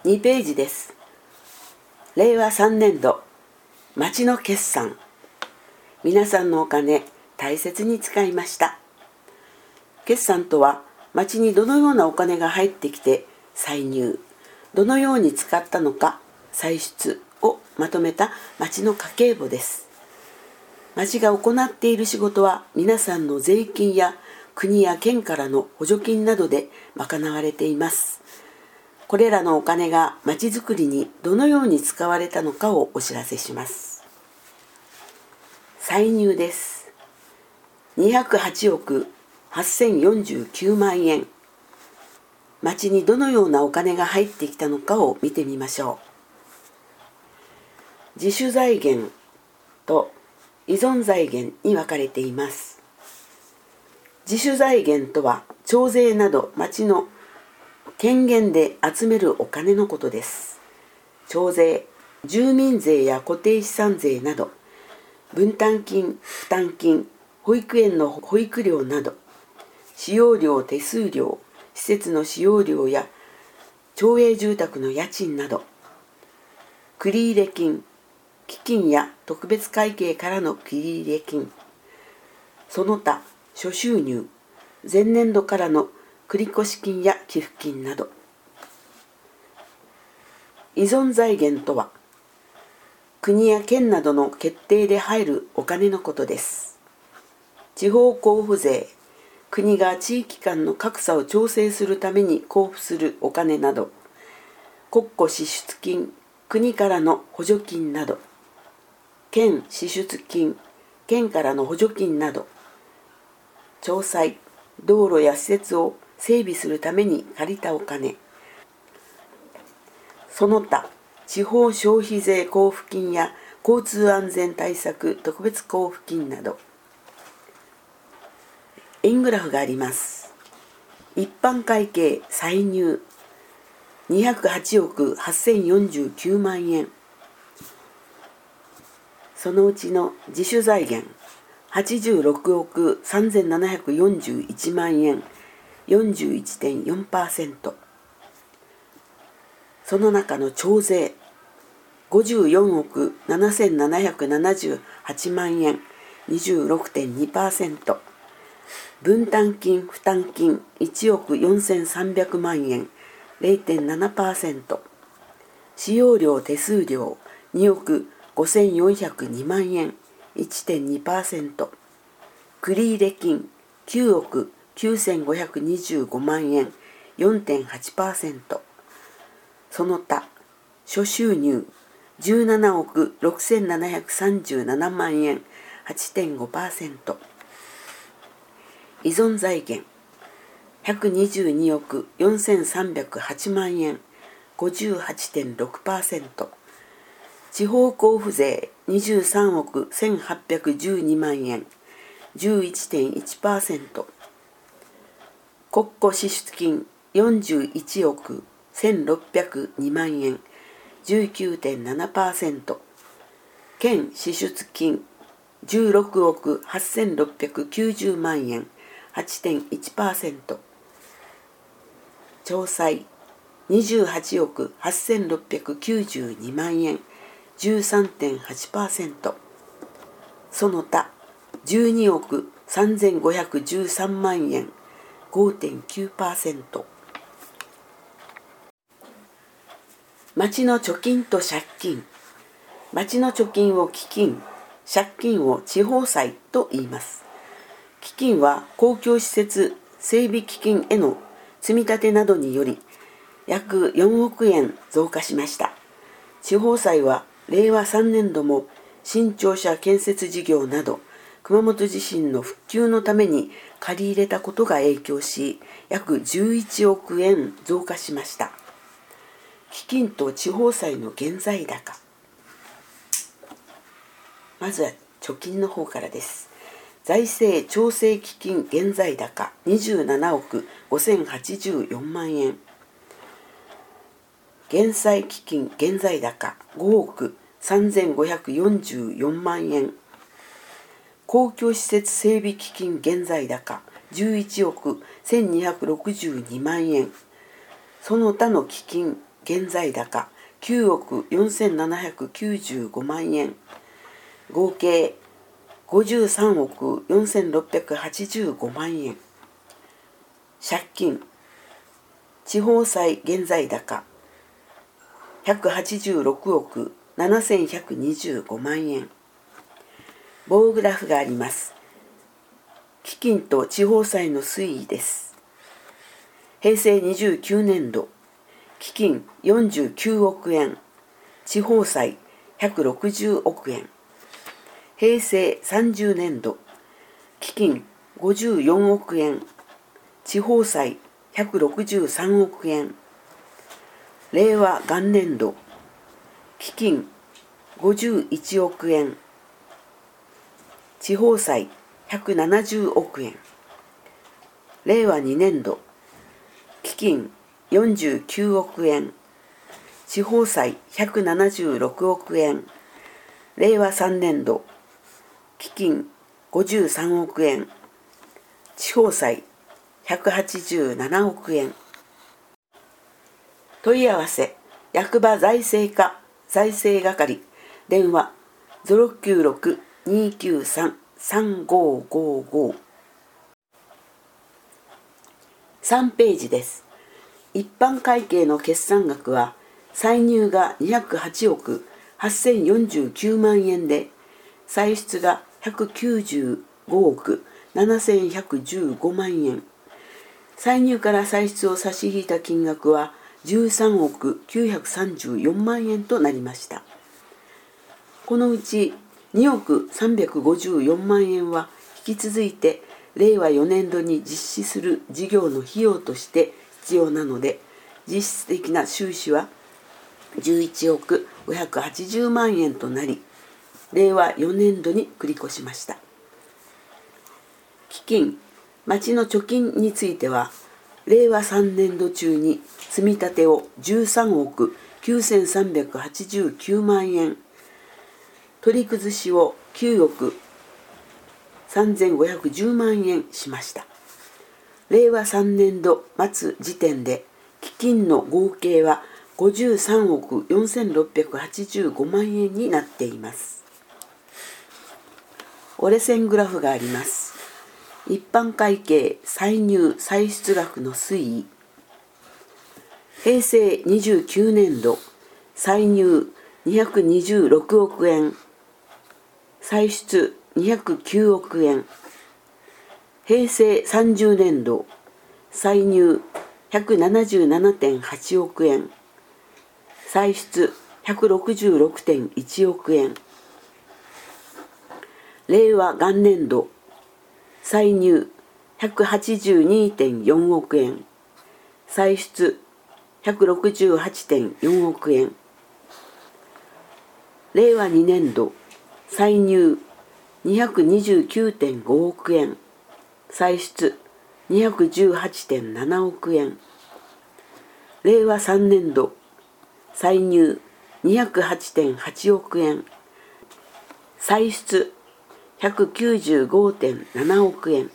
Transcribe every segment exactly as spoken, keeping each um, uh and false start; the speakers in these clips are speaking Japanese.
にページです。れいわさんねんど町の決算。皆さんのお金大切に使いました。決算とは、町にどのようなお金が入ってきて歳入、どのように使ったのか歳出をまとめた町の家計簿です。町が行っている仕事は皆さんの税金や国や県からの補助金などで賄われています。これらのお金が町づくりにどのように使われたのかをお知らせします。歳入です。にひゃくはちおくはっせんよんじゅうきゅうまんえん。町にどのようなお金が入ってきたのかを見てみましょう。自主財源と依存財源に分かれています。自主財源とは、徴税など町の権限で集めるお金のことです。徴税、住民税や固定資産税など、分担金、負担金、保育園の保育料など、使用料、手数料、施設の使用料や町営住宅の家賃など、繰入金、基金や特別会計からの繰入金、その他諸収入、前年度からの繰越金や寄付金など。依存財源とは、国や県などの決定で入るお金のことです。地方交付税、国が地域間の格差を調整するために交付するお金など、国庫支出金、国からの補助金など、県支出金、県からの補助金など、町債、道路や施設を整備するために借りたお金、その他地方消費税交付金や交通安全対策特別交付金など。円グラフがあります。一般会計歳入にひゃくはちおくはっせんよんじゅうきゅうまんえん。そのうちの自主財源はちじゅうろくおくさんぜんななひゃくよんじゅういちまんえん、よんじゅういってんよんパーセント。その中の徴税ごじゅうよんおくななせんななひゃくななじゅうはちまんえん、にじゅうろくてんにパーセント。分担金・負担金いちおくよんせんさんびゃくまんえん、れいてんななパーセント。使用料・手数料におくごせんよんひゃくにまんえん、いってんにパーセント。繰入金きゅうおくきゅうせんごひゃくにじゅうごまんえん、よんてんはちパーセント。その他諸収入じゅうななおくろくせんななひゃくさんじゅうななまんえん、はちてんごパーセント。依存財源ひゃくにじゅうにおくよんせんさんびゃくはちまんえん、ごじゅうはちてんろくパーセント。地方交付税にじゅうさんおくせんはっぴゃくじゅうにまんえん、じゅういってんいちパーセント。国庫支出金よんじゅういちおくせんろっぴゃくにまんえん、じゅうきゅうてんななパーセント。県支出金じゅうろくおくはっせんろっぴゃくきゅうじゅうまんえん、はちてんいちパーセント。町債にじゅうはちおくはっせんろっぴゃくきゅうじゅうにまんえん、じゅうさんてんはちパーセント。その他じゅうにおくさんぜんごひゃくじゅうさんまんえん、ごてんきゅうパーセント。町の貯金と借金。町の貯金を基金、借金を地方債と言います。基金は公共施設整備基金への積み立てなどにより約よんおくえん増加しました。地方債はれいわさんねんども新庁舎建設事業など熊本地震の復旧のために借り入れたことが影響し、約じゅういちおくえん増加しました。基金と地方債の現在高。まずは貯金の方からです。財政調整基金現在高にじゅうななおくごせんはちじゅうよんまんえん。減債基金現在高ごおくさんぜんごひゃくよんじゅうよんまんえん。公共施設整備基金現在高じゅういちおくせんにひゃくろくじゅうにまんえん。その他の基金現在高きゅうおくよんせんななひゃくきゅうじゅうごまん円、合計ごじゅうさんおくよんせんろっぴゃくはちじゅうごまん円。借金、地方債現在高ひゃくはちじゅうろくおくななせんひゃくにじゅうごまん円。棒グラフがあります。基金と地方債の推移です。平成にじゅうきゅうねんど、基金よんじゅうきゅうおくえん、地方債ひゃくろくじゅうおくえん。平成さんじゅうねんど、基金ごじゅうよんおくえん、地方債ひゃくろくじゅうさんおくえん。令和元年度、基金ごじゅういちおくえん、地方債ひゃくななじゅうおくえん。令和にねんど、基金よんじゅうきゅうおくえん、地方債ひゃくななじゅうろくおくえん。令和さんねんど、基金ごじゅうさんおくえん、地方債ひゃくはちじゅうななおくえん。問い合わせ、役場財政課財政係、電話 ゼロきゅうろく にーきゅうさん さんごーごーごー。さんページです。一般会計の決算額は、歳入がにひゃくはちおくはっせんよんじゅうきゅうまん円で、歳出がひゃくきゅうじゅうごおくななせんひゃくじゅうごまん円。歳入から歳出を差し引いた金額はじゅうさんおくきゅうひゃくさんじゅうよんまん円となりました。このうちにおくさんびゃくごじゅうよんまん円は引き続いて令和よねんどに実施する事業の費用として必要なので、実質的な収支はじゅういちおくごひゃくはちじゅうまん円となり、令和よねんどに繰り越しました。基金、町の貯金については、令和さんねんど中に積み立てをじゅうさんおくきゅうせんさんびゃくはちじゅうきゅうまん円、取り崩しをきゅうおくさんぜんごひゃくじゅうまん円しました。令和さんねんど末時点で基金の合計はごじゅうさんおくよんせんろっぴゃくはちじゅうごまん円になっています。折れ線グラフがあります。一般会計歳入歳出額の推移。平成にじゅうきゅうねんど、歳入にひゃくにじゅうろくおくえん、歳出にひゃくきゅうおくえん。平成さんじゅうねんど、歳入ひゃくななじゅうななてんはちおくえん、歳出ひゃくろくじゅうろくてんいちおくえん。令和元年度、歳入ひゃくはちじゅうにてんよんおくえん、歳出ひゃくろくじゅうはちてんよんおくえん。令和にねんど、歳入にひゃくにじゅうきゅうてんごおくえん、歳出にひゃくじゅうはちてんななおくえん。令和さんねんど、歳入にひゃくはちてんはちおくえん、歳出ひゃくきゅうじゅうごてんななおくえん。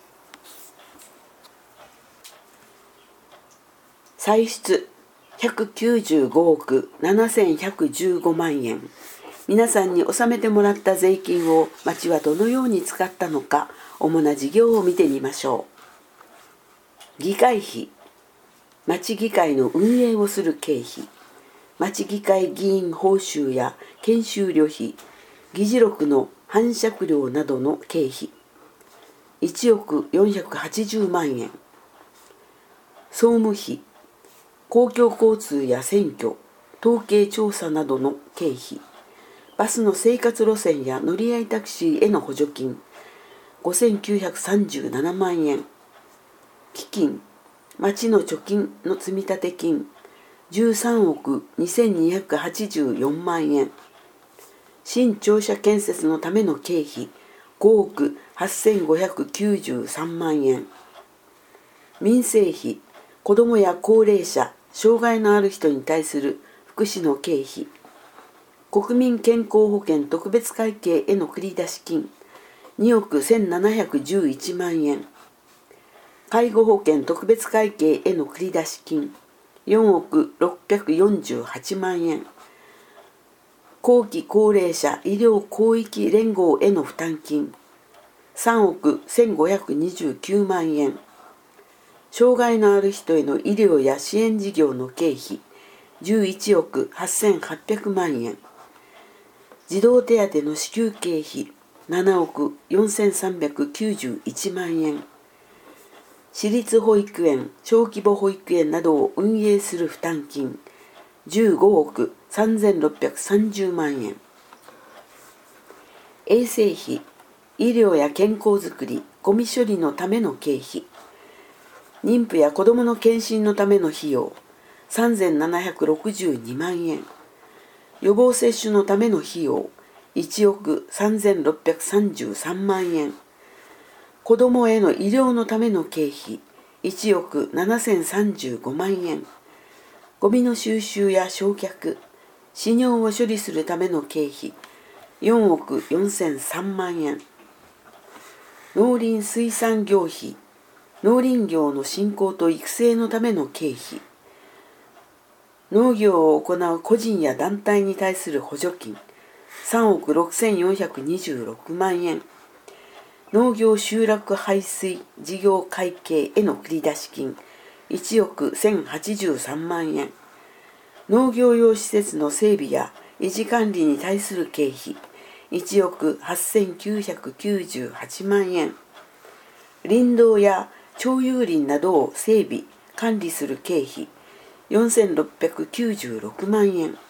歳出ひゃくきゅうじゅうごおくななせんひゃくじゅうごまん円。皆さんに納めてもらった税金を町はどのように使ったのか、主な事業を見てみましょう。議会費、町議会の運営をする経費、町議会議員報酬や研修旅費、議事録の拝借料などの経費、いちおくよんひゃくはちじゅうまん円。総務費、公共交通や選挙、統計調査などの経費、バスの生活路線や乗り合いタクシーへの補助金、ごせんきゅうひゃくさんじゅうななまん円。基金、町の貯金の積立金、じゅうさんおくにせんにひゃくはちじゅうよんまん円。新庁舎建設のための経費、ごおくはっせんごひゃくきゅうじゅうさんまん円。民生費、子どもや高齢者、障害のある人に対する福祉の経費、国民健康保険特別会計への繰出金、におくせんななひゃくじゅういちまん円。介護保険特別会計への繰出金、 よんおくろっぴゃくよんじゅうはちまんえん。後期高齢者医療広域連合への負担金さんおくせんごひゃくにじゅうきゅうまんえん。障害のある人への医療や支援事業の経費じゅういちおくはっせんはっぴゃくまんえん。児童手当の支給経費ななおくよんせんさんびゃくきゅうじゅういちまんえん。私立保育園、小規模保育園などを運営する負担金じゅうごおくさんぜんろっぴゃくさんじゅうまんえん。衛生費、医療や健康づくり、ゴミ処理のための経費、妊婦や子どもの検診のための費用さんぜんななひゃくろくじゅうにまんえん。予防接種のための費用いちおくさんぜんろっぴゃくさんじゅうさんまんえん。子どもへの医療のための経費いちおくななせんさんじゅうごまんえん。ゴミの収集や焼却、死尿を処理するための経費よんおくよんせんさんまんえん。農林水産業費、農林業の振興と育成のための経費、農業を行う個人や団体に対する補助金さんおくろくせんよんひゃくにじゅうろくまんえん。農業集落排水事業会計への繰出金いちおくせんはちじゅうさんまんえん。農業用施設の整備や維持管理に対する経費いちおくはっせんきゅうひゃくきゅうじゅうはちまんえん。林道や町有林などを整備管理する経費よんせんろっぴゃくきゅうじゅうろくまんえん。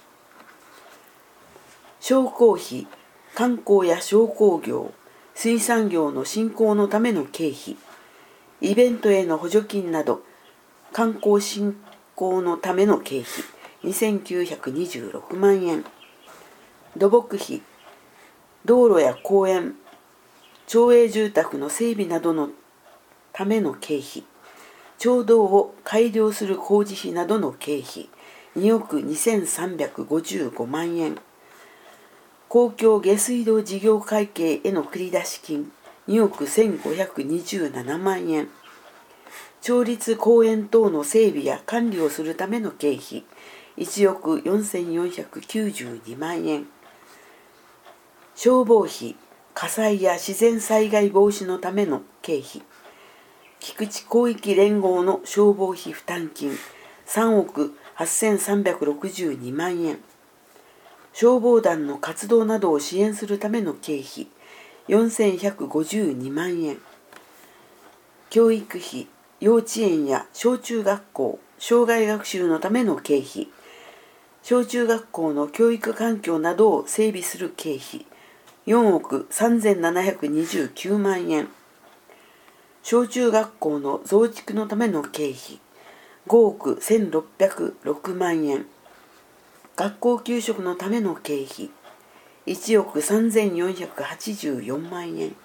商工費、観光や商工業、水産業の振興のための経費、イベントへの補助金など観光振興のための経費にせんきゅうひゃくにじゅうろくまんえん。土木費、道路や公園、町営住宅の整備などのための経費、町道を改良する工事費などの経費におくにせんさんびゃくごじゅうごまんえん。公共下水道事業会計への繰出金におくせんごひゃくにじゅうななまんえん。町立公園等の整備や管理をするための経費いちおくよんせんよんひゃくきゅうじゅうにまんえん。消防費、火災や自然災害防止のための経費、菊池広域連合の消防費負担金さんおくはっせんさんびゃくろくじゅうにまんえん。消防団の活動などを支援するための経費よんせんひゃくごじゅうにまんえん。教育費、幼稚園や小中学校、障害学習のための経費、小中学校の教育環境などを整備する経費よんおくさんぜんななひゃくにじゅうきゅうまんえん。小中学校の増築のための経費ごおくせんろっぴゃくろくまんえん。学校給食のための経費いちおくさんぜんよんひゃくはちじゅうよんまんえん。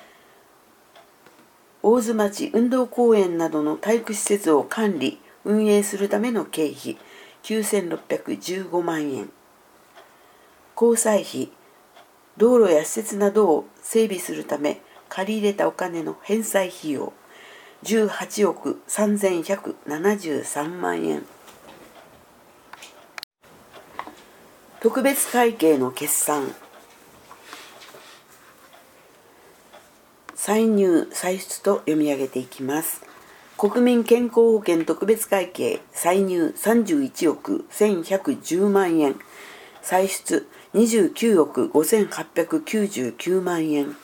大津町運動公園などの体育施設を管理運営するための経費きゅうせんろっぴゃくじゅうごまんえん。交際費、道路や施設などを整備するため借り入れたお金の返済費用じゅうはちおくさんぜんひゃくななじゅうさんまんえん。特別会計の決算、歳入歳出と読み上げていきます。国民健康保険特別会計歳入さんじゅういちおくせんひゃくじゅうまんえん、歳出にじゅうきゅうおくごせんはっぴゃくきゅうじゅうきゅうまんえん。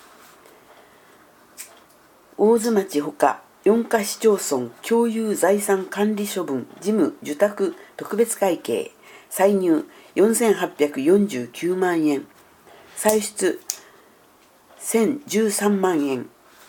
大津町ほかよんか市町村共有財産管理処分事務受託特別会計歳入よんせんはっぴゃくよんじゅうきゅうまんえん、歳出せんじゅうさんまんえん。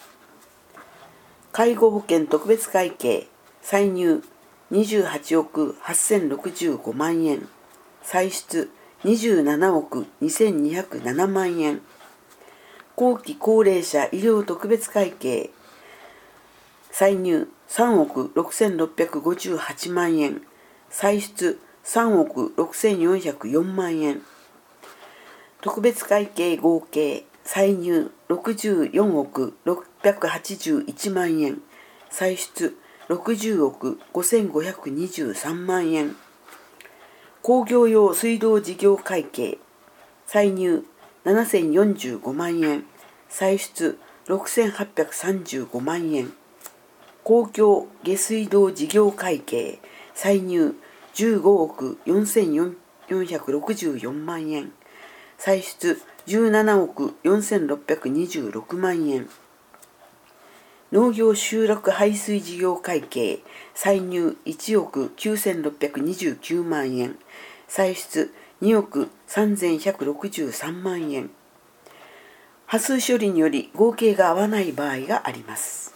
介護保険特別会計歳入にじゅうはちおくはっせんろくじゅうごまんえん、歳出にじゅうななおくにせんにひゃくななまんえん。後期高齢者医療特別会計歳入さんおくろくせんろっぴゃくごじゅうはちまんえん、歳出さんおくろくせんよんひゃくよんまんえん。特別会計合計歳入ろくじゅうよんおくろっぴゃくはちじゅういちまんえん、歳出ろくじゅうおくごせんごひゃくにじゅうさんまんえん。工業用水道事業会計歳入ななせんよんじゅうごまんえん、歳出ろくせんはっぴゃくさんじゅうごまんえん。公共下水道事業会計歳入じゅうごおくよんせんよんひゃくろくじゅうよんまんえん、歳出じゅうななおくよんせんろっぴゃくにじゅうろくまんえん。農業集落排水事業会計歳入いちおくきゅうせんろっぴゃくにじゅうきゅうまんえん、歳出におくさんぜんひゃくろくじゅうさんまんえん。波数処理により合計が合わない場合があります。